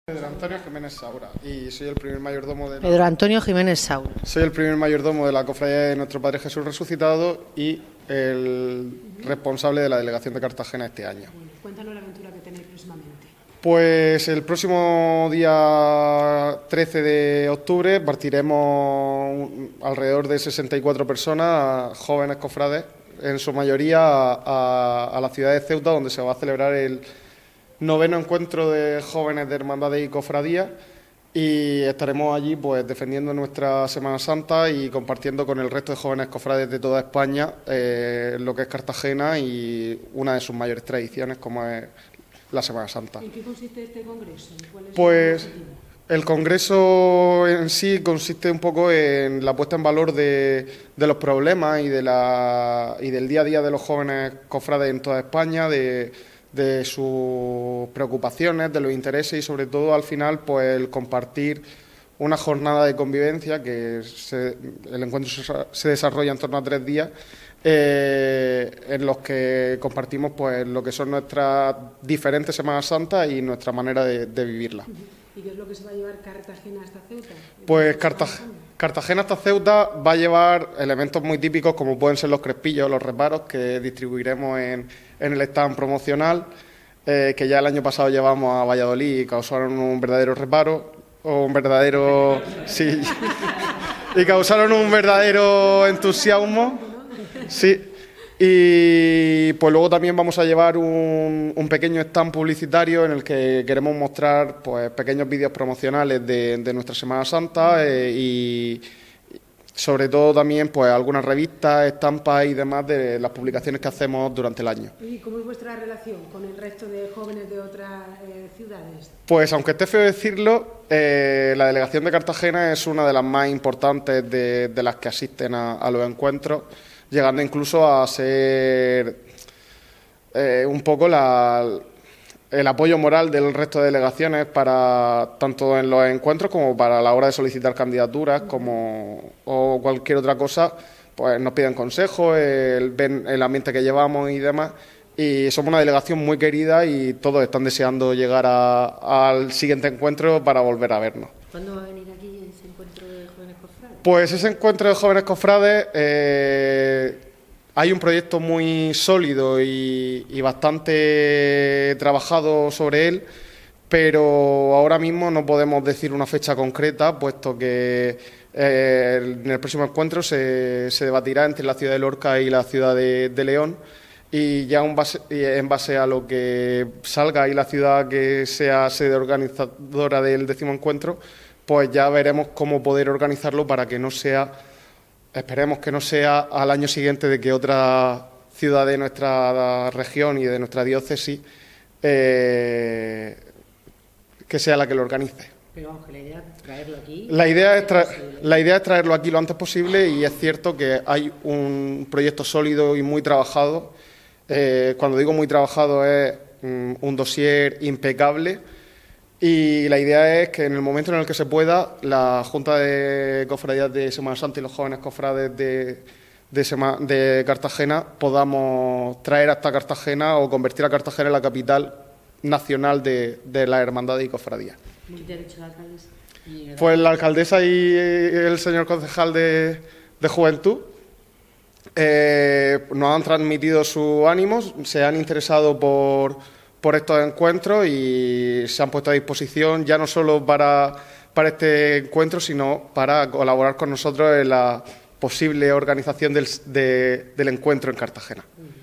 Pedro Antonio Jiménez Saura y soy el primer mayordomo de Pedro Antonio Jiménez Saura. Soy el primer mayordomo de la Cofradía de Nuestro Padre Jesús Resucitado y el responsable de la delegación de Cartagena este año. Cuéntanos la aventura que tenéis próximamente. Pues el próximo día 13 de octubre partiremos alrededor de 64 personas, jóvenes cofrades, en su mayoría a la ciudad de Ceuta, donde se va a celebrar el 9º encuentro de jóvenes de hermandades y cofradías, y estaremos allí pues defendiendo nuestra Semana Santa y compartiendo con el resto de jóvenes cofrades de toda España lo que es Cartagena y una de sus mayores tradiciones, como es la Semana Santa. ¿En qué consiste este congreso? Pues el congreso en sí consiste un poco en la puesta en valor de los problemas y del día a día de los jóvenes cofrades en toda España, de sus preocupaciones, de los intereses y sobre todo al final pues el compartir una jornada de convivencia que el encuentro se desarrolla en torno a 3 días en los que compartimos pues lo que son nuestras diferentes Semanas Santas y nuestra manera de vivirla. ¿Y qué es lo que se va a llevar Cartagena hasta Ceuta? Pues Cartagena hasta Ceuta va a llevar elementos muy típicos como pueden ser los crespillos, los reparos que distribuiremos en el stand promocional, que ya el año pasado llevamos a Valladolid y causaron un verdadero reparo, o un verdadero... sí, y causaron un verdadero entusiasmo. Sí, y pues luego también vamos a llevar un pequeño stand publicitario en el que queremos mostrar pues pequeños vídeos promocionales de nuestra Semana Santa y sobre todo también pues algunas revistas, estampas y demás de las publicaciones que hacemos durante el año. ¿Y cómo es vuestra relación con el resto de jóvenes de otras ciudades? Pues aunque esté feo decirlo, la delegación de Cartagena es una de las más importantes de las que asisten a los encuentros, llegando incluso a ser un poco el apoyo moral del resto de delegaciones para tanto en los encuentros como para la hora de solicitar candidaturas o cualquier otra cosa, pues nos piden consejos, ven el ambiente que llevamos y demás, y somos una delegación muy querida y todos están deseando llegar al siguiente encuentro para volver a vernos. ¿Cuándo va a venir aquí ese encuentro de jóvenes cofrades? Pues ese encuentro de jóvenes cofrades, hay un proyecto muy sólido y bastante trabajado sobre él, pero ahora mismo no podemos decir una fecha concreta, puesto que en el próximo encuentro se debatirá entre la ciudad de Lorca y la ciudad de León, y ya en base a lo que salga ahí la ciudad que sea sede organizadora del 10º encuentro, pues ya veremos cómo poder organizarlo para que no sea, esperemos que no sea al año siguiente de que otra ciudad de nuestra región y de nuestra diócesis que sea la que lo organice. Pero vamos, que la idea es traerlo aquí. La idea es traerlo aquí lo antes posible, y es cierto que hay un proyecto sólido y muy trabajado. Cuando digo muy trabajado es un dossier impecable. Y la idea es que en el momento en el que se pueda, la Junta de Cofradías de Semana Santa y los jóvenes cofrades de Cartagena podamos traer hasta Cartagena o convertir a Cartagena en la capital nacional de la hermandad y cofradía. ¿Qué ha dicho la alcaldesa? Pues la alcaldesa y el señor concejal de Juventud nos han transmitido sus ánimos, se han interesado por estos encuentros y se han puesto a disposición ya no solo para este encuentro, sino para colaborar con nosotros en la posible organización del encuentro en Cartagena.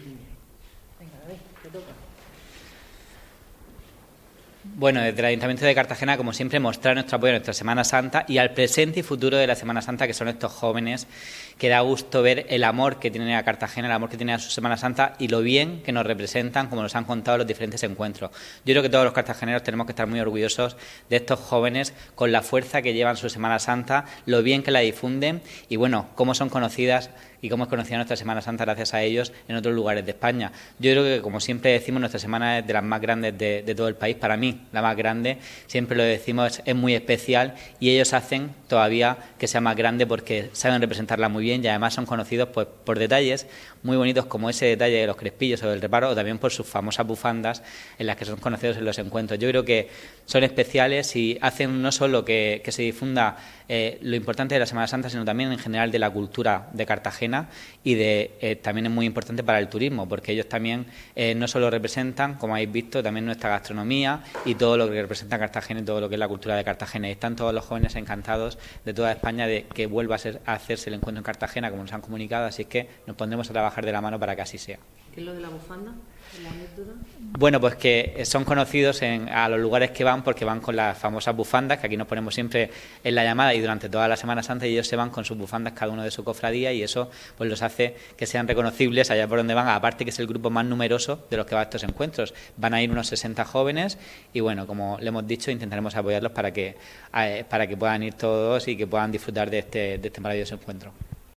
Bueno, desde el Ayuntamiento de Cartagena, como siempre, mostrar nuestro apoyo a nuestra Semana Santa y al presente y futuro de la Semana Santa, que son estos jóvenes, que da gusto ver el amor que tienen a Cartagena, el amor que tienen a su Semana Santa y lo bien que nos representan, como nos han contado los diferentes encuentros. Yo creo que todos los cartageneros tenemos que estar muy orgullosos de estos jóvenes, con la fuerza que llevan su Semana Santa, lo bien que la difunden y, bueno, cómo son conocidas y cómo es conocida nuestra Semana Santa gracias a ellos en otros lugares de España. Yo creo que, como siempre decimos, nuestra semana es de las más grandes de todo el país. Para mí, la más grande, siempre lo decimos, es muy especial y ellos hacen todavía que sea más grande porque saben representarla muy bien y además son conocidos pues, por detalles muy bonitos como ese detalle de los crespillos o del reparo, o también por sus famosas bufandas en las que son conocidos en los encuentros. Yo creo que son especiales y hacen no solo que se difunda lo importante de la Semana Santa, sino también en general de la cultura de Cartagena y también es muy importante para el turismo, porque ellos también no solo representan, como habéis visto, también nuestra gastronomía y todo lo que representa Cartagena y todo lo que es la cultura de Cartagena. Y están todos los jóvenes encantados de toda España de que vuelva a hacerse el encuentro en Cartagena, como nos han comunicado, así que nos pondremos a trabajar de la mano para que así sea. ¿Qué es lo de la bufanda? ¿La anécdota? Bueno, pues que son conocidos a los lugares que van porque van con las famosas bufandas, que aquí nos ponemos siempre en la llamada y durante toda la Semana Santa, y ellos se van con sus bufandas cada uno de su cofradía y eso pues los hace que sean reconocibles allá por donde van, aparte que es el grupo más numeroso de los que va a estos encuentros. Van a ir unos 60 jóvenes y bueno, como le hemos dicho, intentaremos apoyarlos para que puedan ir todos y que puedan disfrutar de este maravilloso encuentro.